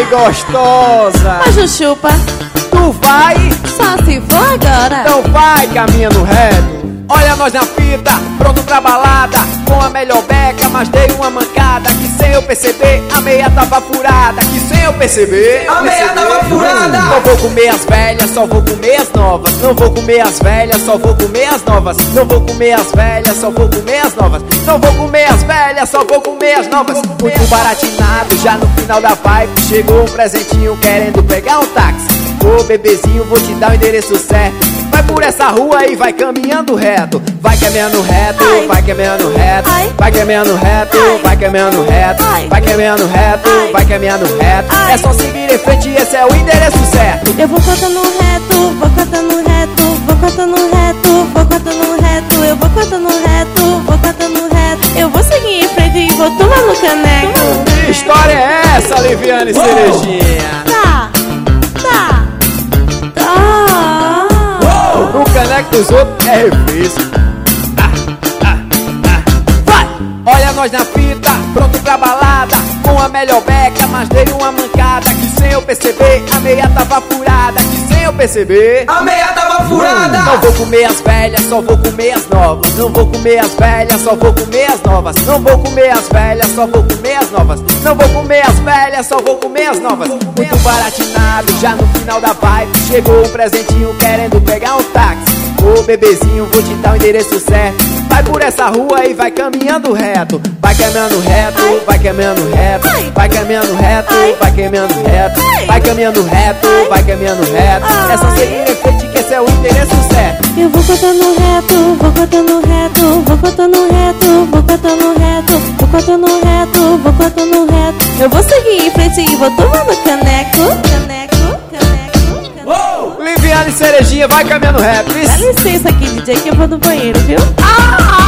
Liviane gostosa. Mas não chupa, Tu vai, só se for agora. então vai caminhando reto. Olha nós na fita, pronto pra balada, com a melhor beca, mas dei uma mancada. Que sem eu perceber, a meia tava furada. Que sem eu perceber, a meia tava furada. Não vou comer as velhas, só vou comer as novas. Não vou comer as velhas, só vou comer as novas. Não vou comer as velhas, só vou comer as novas. Não vou comer as velhas, só vou comer as novas. Muito baratinado, já no final da vibe. Chegou um presentinho querendo pegar um táxi. Ô bebezinho, vou te dar o endereço certo. Vai por essa rua e vai caminhando reto. Vai caminhando reto, Ai. vai caminhando reto. Ai. Vai caminhando reto, Ai. vai caminhando reto. Ai. Vai caminhando reto, Ai. vai caminhando reto. Ai. É só seguir em frente, esse é o endereço certo. Eu vou cortando reto, vou cortando reto, vou cortando reto, vou cortando reto. Eu vou cortando reto, vou cortando reto. Eu vou seguir em frente e vou tomar no caneco. Que história é essa, Liviane Cerejinha? Tá, tá, tá. O caneco dos outros é refresco. Vai! Olha nós na fita, pronto pra balada, com a melhor beca, mas dei uma mancada. Que sem eu perceber, a meia tava furada. Que sem eu perceber, A meia tava furada. não vou comer as velhas, só vou comer as novas. Não vou comer as velhas, só vou comer as novas. Não vou comer as velhas, só vou comer as novas. Não vou comer as velhas, só vou comer as novas. Muito baratinado, já no final da vibe. Chegou um presentinho querendo pegar um táxi. Ô bebezinho, vou te dar o endereço certo. Vai por essa rua e vai caminhando reto. Vai caminhando reto, Ai. vai caminhando reto. Ai. Vai caminhando reto, Ai. vai caminhando reto. Ai. Vai caminhando reto, Ai. vai caminhando reto. É só Ai. seguir em frente que esse é o endereço certo. Eu vou cortando reto, vou cortando reto, vou cortando reto, vou cortando reto, vou cortando reto, vou cortando reto. Eu vou seguir em frente e vou tomar no caneco, caneco, caneco, caneco. Liviane Cerejinha, vai caminhando reto. Dá licença aqui, DJ, que eu vou no banheiro, viu? Ah!